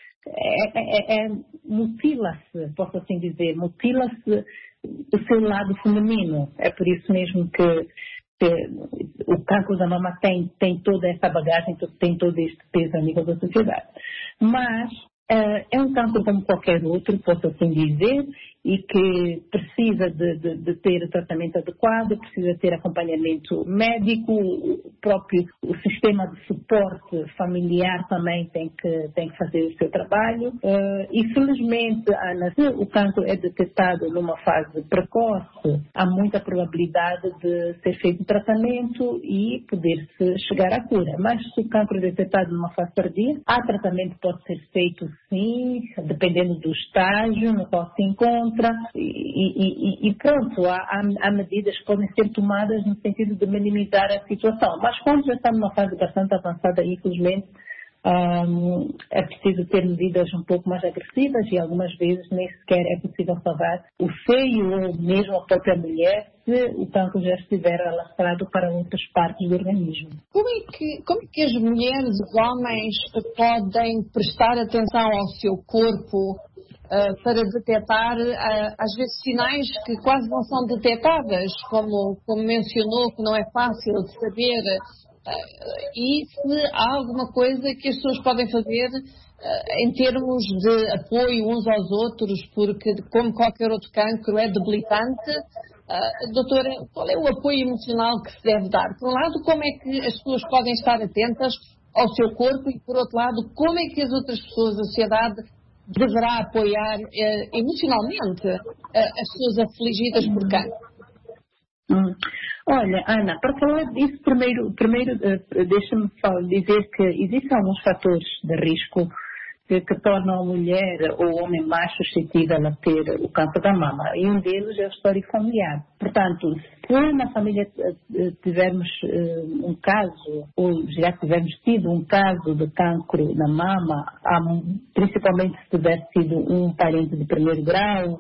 mutila-se, posso assim dizer, mutila-se o seu lado feminino. É por isso mesmo que o cancro da mama tem toda essa bagagem, tem todo este peso a nível da sociedade. Mas é um cancro como qualquer outro, posso assim dizer, e que precisa de ter o tratamento adequado, precisa ter acompanhamento médico, o sistema de suporte familiar também tem que fazer o seu trabalho. E felizmente, Ana, se o cancro é detectado numa fase precoce, há muita probabilidade de ser feito o tratamento e poder-se chegar à cura. Mas se o cancro é detectado numa fase tardia, há tratamento que pode ser feito sim, dependendo do estágio no qual se encontra. E pronto, há medidas que podem ser tomadas no sentido de minimizar a situação. Mas quando já está numa fase bastante avançada, infelizmente, é preciso ter medidas um pouco mais agressivas e algumas vezes nem sequer é possível salvar o seio ou mesmo a própria mulher se o cancro já estiver alastrado para outras partes do organismo. Como é que as mulheres e os homens podem prestar atenção ao seu corpo para detectar, às vezes, sinais que quase não são detectáveis, como mencionou, que não é fácil de saber, e se há alguma coisa que as pessoas podem fazer em termos de apoio uns aos outros, porque, como qualquer outro cancro, é debilitante. Doutora, qual é o apoio emocional que se deve dar? Por um lado, como é que as pessoas podem estar atentas ao seu corpo e, por outro lado, como é que as outras pessoas, a sociedade, deverá apoiar emocionalmente as pessoas afligidas por cancro? Olha, Ana, para falar disso, primeiro deixa-me só dizer que existem alguns fatores de risco que tornam a mulher ou o homem mais suscetível a ter o câncer da mama. E um deles é o histórico familiar. Portanto, se na família tivermos um caso, ou já tivermos tido um caso de cancro na mama, principalmente se tiver sido um parente de primeiro grau,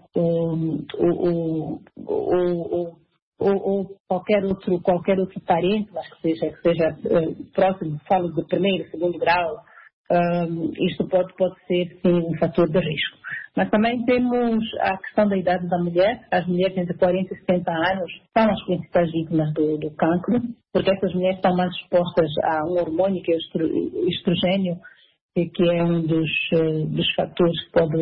ou qualquer outro parente, mas que seja próximo, falo de primeiro, segundo grau, isto pode ser sim um fator de risco. Mas também temos a questão da idade da mulher. As mulheres entre 40 e 60 anos são as principais vítimas do cancro, porque essas mulheres estão mais expostas a um hormônio que é o estrogênio, que é um dos fatores que pode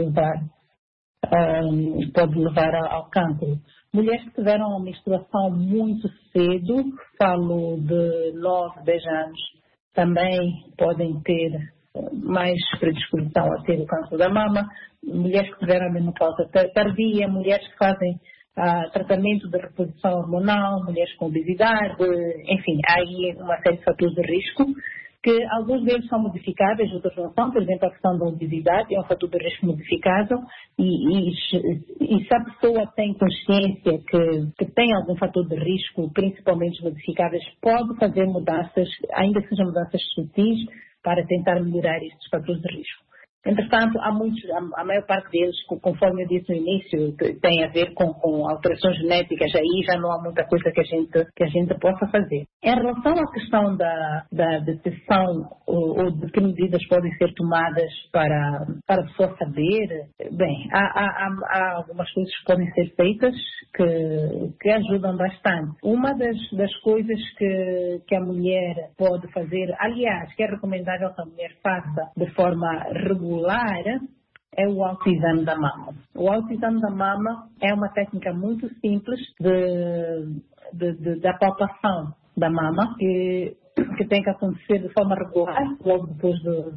levar ao cancro. Mulheres que tiveram uma menstruação muito cedo, falo de 9, 10 anos, também podem ter mais predisposição a ter o câncer da mama. Mulheres que tiveram a menopausa tardia, mulheres que fazem tratamento de reposição hormonal, mulheres com obesidade, enfim, há aí uma série de fatores de risco, que alguns deles são modificáveis, outros não são. Por exemplo, a questão da obesidade é um fator de risco modificável e se a pessoa tem consciência que tem algum fator de risco, principalmente modificáveis, pode fazer mudanças, ainda que sejam mudanças sutis, para tentar melhorar estes fatores de risco. Entretanto, a maior parte deles, conforme eu disse no início, tem a ver com alterações genéticas. Aí já não há muita coisa que a gente possa fazer. Em relação à questão da detecção ou de que medidas podem ser tomadas para a pessoa saber, bem, há algumas coisas que podem ser feitas que ajudam bastante. Uma das coisas que a mulher pode fazer, aliás, que é recomendável que a mulher faça de forma regular, é o autoexame da mama. O autoexame da mama é uma técnica muito simples da palpação da mama, que tem que acontecer de forma regular, logo depois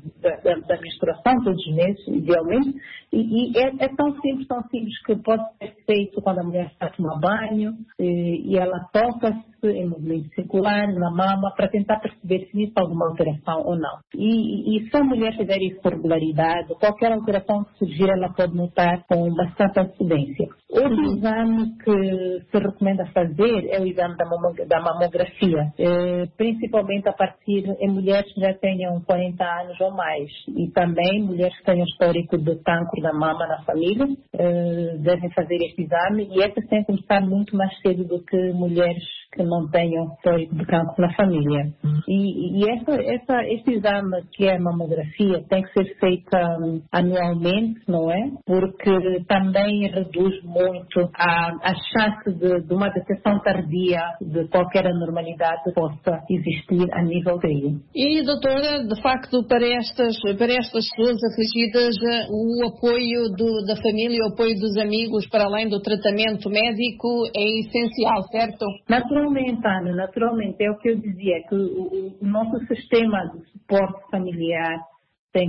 da menstruação, todos os meses, idealmente, e é tão simples que pode ser feito quando a mulher está a tomar banho, e ela toca-se em movimento circular na mama para tentar perceber se existe alguma alteração ou não. E se a mulher fizer isso com regularidade, qualquer alteração que surgir, ela pode notar com bastante antecedência. Outro exame que se recomenda fazer é o exame da mamografia, principalmente a partir em mulheres que já tenham 40 anos ou mais, e também mulheres que tenham histórico de cancro da mama na família, devem fazer este exame, e essas têm que começar muito mais cedo do que mulheres que não tenham histórico de cancro na família. E este exame, que é a mamografia, tem que ser feita anualmente, não é? Porque também reduz muito a chance de uma detecção tardia de qualquer anormalidade que possa existir a nível dele. E, doutora, de facto, para estas pessoas afligidas, o apoio da família, o apoio dos amigos, para além do tratamento médico, é essencial, certo? Naturalmente, Ana, naturalmente. É o que eu dizia, que o nosso sistema de suporte familiar tem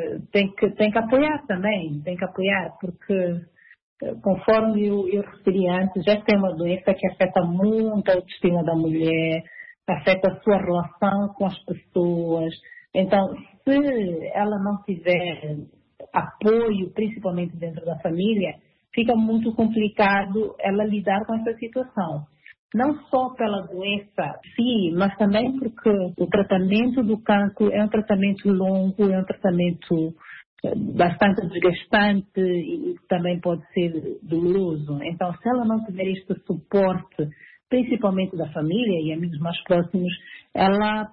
que apoiar também, tem que apoiar, porque, conforme eu referi antes, esta é uma doença que afeta muito a autoestima da mulher, afeta a sua relação com as pessoas. Então, se ela não tiver apoio, principalmente dentro da família, fica muito complicado ela lidar com essa situação. Não só pela doença em si, mas também porque o tratamento do cancro é um tratamento longo, é um tratamento bastante desgastante e também pode ser doloroso. Então, se ela não tiver este suporte, principalmente da família e amigos mais próximos, ela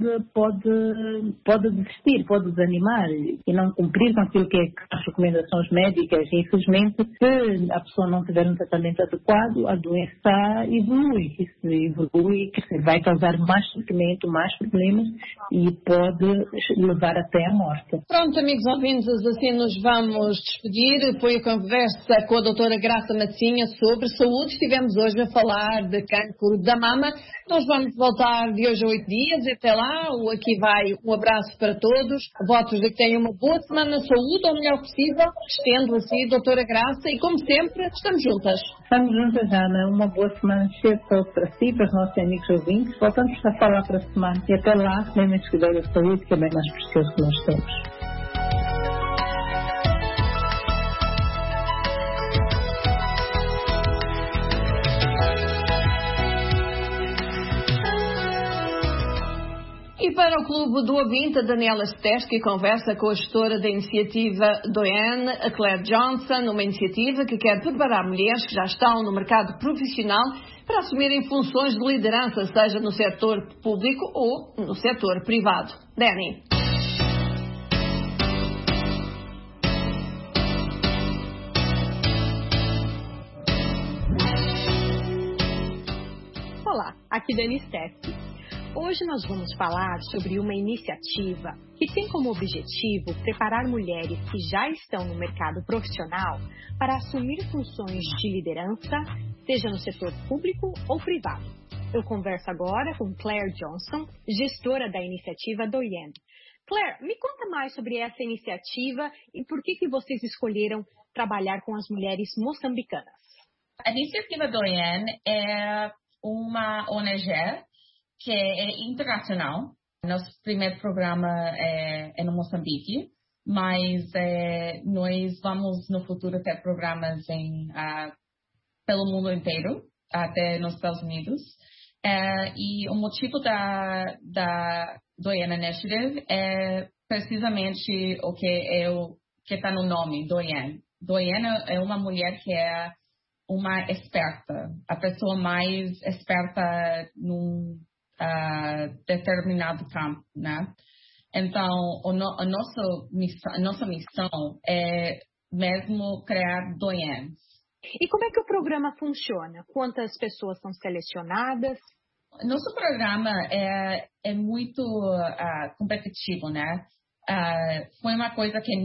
pode desistir, pode desanimar e não cumprir com aquilo que é as recomendações médicas. E, infelizmente, se a pessoa não tiver um tratamento adequado, a doença evolui. E se evolui, vai causar mais sofrimento, mais problemas e pode levar até a morte. Pronto, amigos ouvintes, assim nos vamos despedir. Foi a conversa com a doutora Graça Matinha sobre saúde. Estivemos hoje a falar de cancro da mama. Nós vamos voltar de hoje a 8 dias. Até lá, aqui vai um abraço para todos. Votos de que tenham uma boa semana de saúde, ou o melhor possível. Estendo assim, doutora Graça. E como sempre, estamos juntas. Estamos juntas, Ana. Uma boa semana cheia de saúde para si, para os nossos amigos ouvintes. Voltamos a falar para a semana. E até lá, lembrem-se que da saúde, que é bem mais precioso que nós temos. E para o Clube do Ouvinte, a Daniela Steski conversa com a gestora da iniciativa DOEN, a Claire Johnson, uma iniciativa que quer preparar mulheres que já estão no mercado profissional para assumirem funções de liderança, seja no setor público ou no setor privado. Dani. Olá, aqui Dani Steski. Hoje nós vamos falar sobre uma iniciativa que tem como objetivo preparar mulheres que já estão no mercado profissional para assumir funções de liderança, seja no setor público ou privado. Eu converso agora com Claire Johnson, gestora da iniciativa DOEN. Claire, me conta mais sobre essa iniciativa e por que vocês escolheram trabalhar com as mulheres moçambicanas. A iniciativa DOEN é uma ONG que é internacional. Nosso primeiro programa é no Moçambique, mas nós vamos no futuro ter programas pelo mundo inteiro, até nos Estados Unidos. E o motivo da DOEN Initiative é precisamente o que está no nome, DOEN. DOEN é uma mulher que é uma experta, a pessoa mais esperta num determinado campo, né? Então, a nossa missão é mesmo criar DOENs. E como é que o programa funciona? Quantas pessoas são selecionadas? Nosso programa é muito competitivo, né? Foi uma coisa que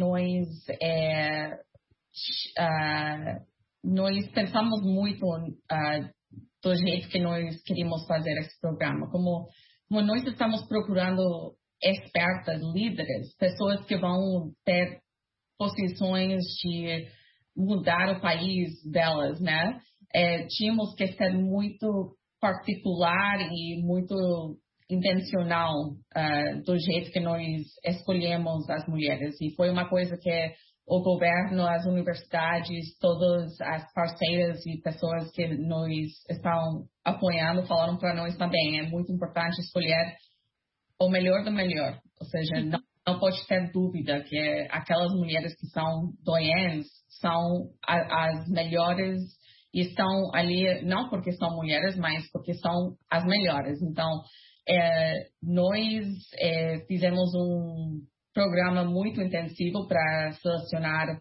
nós pensamos muito do jeito que nós queríamos fazer esse programa. Como nós estamos procurando expertas, líderes, pessoas que vão ter posições de mudar o país delas, né? Tínhamos que ser muito particular e muito intencional do jeito que nós escolhemos as mulheres. E foi uma coisa que o governo, as universidades, todas as parceiras e pessoas que nos estão apoiando falaram para nós também. É muito importante escolher o melhor do melhor. Ou seja, não pode ter dúvida que aquelas mulheres que são DOENs são as melhores e estão ali não porque são mulheres, mas porque são as melhores. Então, nós fizemos um programa muito intensivo para selecionar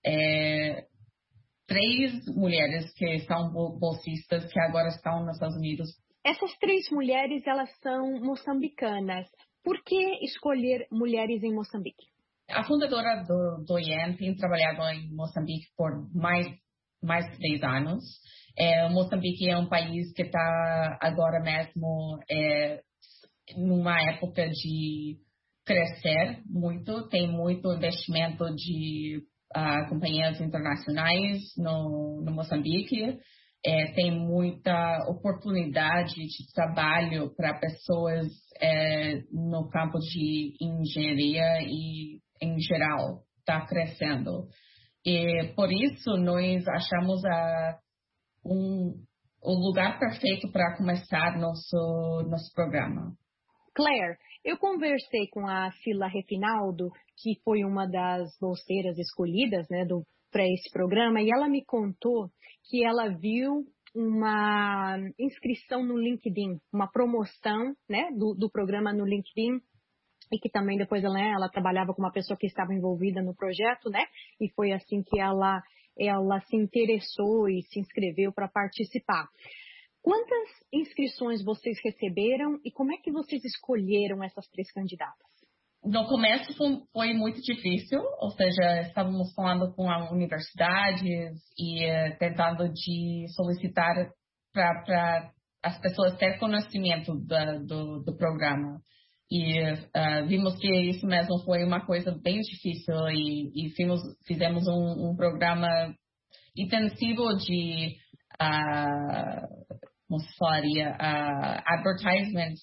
3 mulheres que são bolsistas que agora estão nos Estados Unidos. Essas 3 mulheres, elas são moçambicanas. Por que escolher mulheres em Moçambique? A fundadora do DOEN tem trabalhado em Moçambique por mais de 10 anos. Moçambique é um país que está agora mesmo numa época de crescer muito, tem muito investimento de companhias internacionais no Moçambique, tem muita oportunidade de trabalho para pessoas no campo de engenharia e, em geral, está crescendo. E por isso nós achamos o lugar perfeito para começar nosso programa. Claire, eu conversei com a Sila Refinaldo, que foi uma das bolseiras escolhidas, né, para esse programa, e ela me contou que ela viu uma inscrição no LinkedIn, uma promoção, né, do programa no LinkedIn, e que também depois ela trabalhava com uma pessoa que estava envolvida no projeto, né, e foi assim que ela se interessou e se inscreveu para participar. Quantas inscrições vocês receberam e como é que vocês escolheram essas 3 candidatas? No começo foi muito difícil, ou seja, estávamos falando com as universidades e tentando de solicitar para as pessoas ter conhecimento do programa. E vimos que isso mesmo foi uma coisa bem difícil e fizemos um programa intensivo de, como se falaria, advertisement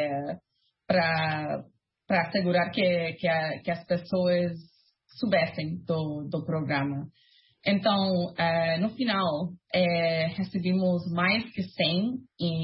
para assegurar que as pessoas soubessem do programa. Então, no final, recebemos mais que 100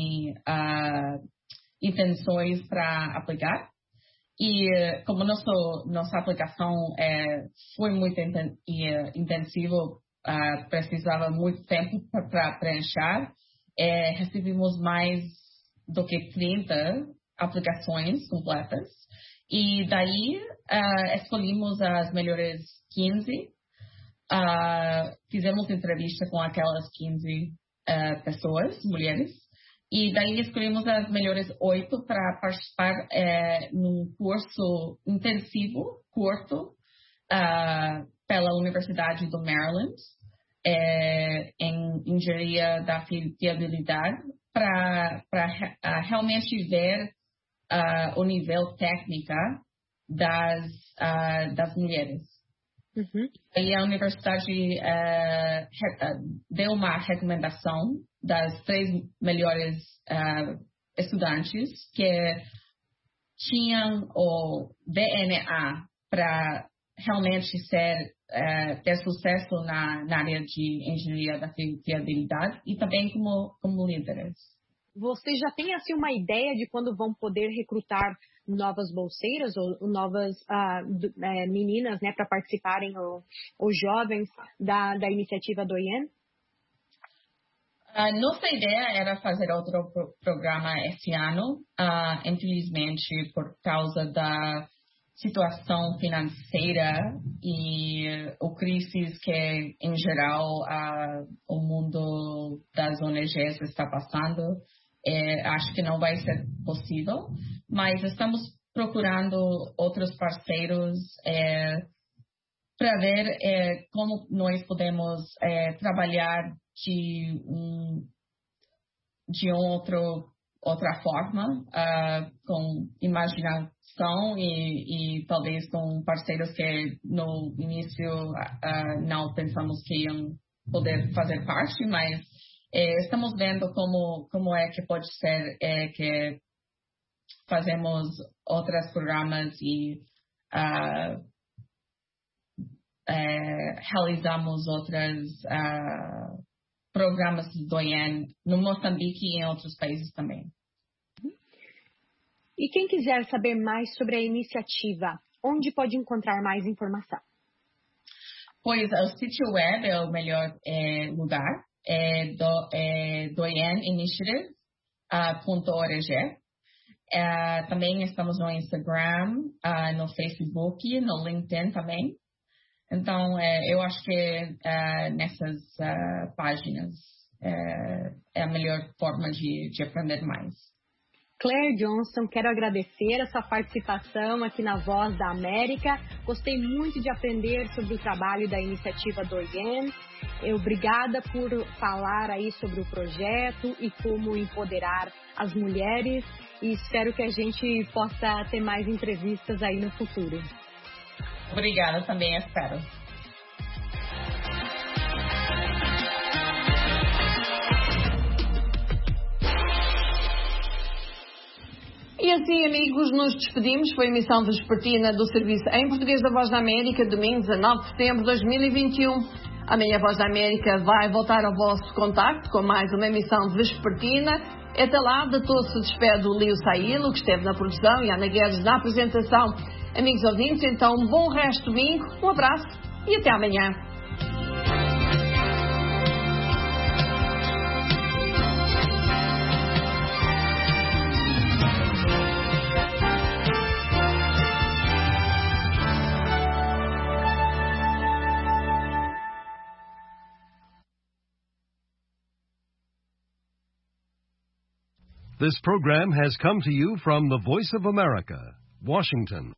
intenções para aplicar. E como nossa aplicação foi muito intensivo, precisava muito tempo para preencher, recebemos mais do que 30 aplicações completas. E daí escolhemos as melhores 15. Fizemos entrevista com aquelas 15 pessoas, mulheres. E daí escolhemos as melhores 8 para participar num curso intensivo, curto, pela Universidade do Maryland, em engenharia da fiabilidade, para realmente ver o nível técnico das mulheres. Uhum. E a universidade deu uma recomendação das 3 melhores estudantes que tinham o DNA para realmente ter sucesso na área de engenharia da fiabilidade e também como líderes. Vocês já têm assim uma ideia de quando vão poder recrutar novas bolseiras ou novas meninas, né, para participarem, ou jovens da iniciativa do IEN? Nossa ideia era fazer outro programa esse ano. Infelizmente, por causa da situação financeira e a crise que, em geral, o mundo das ONGs está passando, acho que não vai ser possível, mas estamos procurando outros parceiros para ver como nós podemos trabalhar de outra forma, com imaginação e talvez com parceiros que no início não pensamos que iam poder fazer parte, mas estamos vendo como é que pode ser que fazemos outros programas e realizamos outros programas do IEN no Moçambique e em outros países também. E quem quiser saber mais sobre a iniciativa, onde pode encontrar mais informação? Pois o sítio web é o melhor lugar, doieninitiative.org. Também estamos no Instagram, no Facebook, no LinkedIn também. Então, eu acho que nessas páginas é a melhor forma de aprender mais. Claire Johnson, quero agradecer a sua participação aqui na Voz da América. Gostei muito de aprender sobre o trabalho da iniciativa do IEN. Obrigada por falar aí sobre o projeto e como empoderar as mulheres. E espero que a gente possa ter mais entrevistas aí no futuro. Obrigada, também espero. E assim, amigos, nos despedimos. Foi a emissão vespertina do Serviço em Português da Voz da América, domingo 19 de setembro de 2021. Amanhã a Voz da América vai voltar ao vosso contacto com mais uma emissão vespertina. Até lá, de todos se despede o Lio Saílo, que esteve na produção, e a Ana Guedes na apresentação. Amigos ouvintes, então, um bom resto de domingo, um abraço e até amanhã. This program has come to you from the Voice of America, Washington.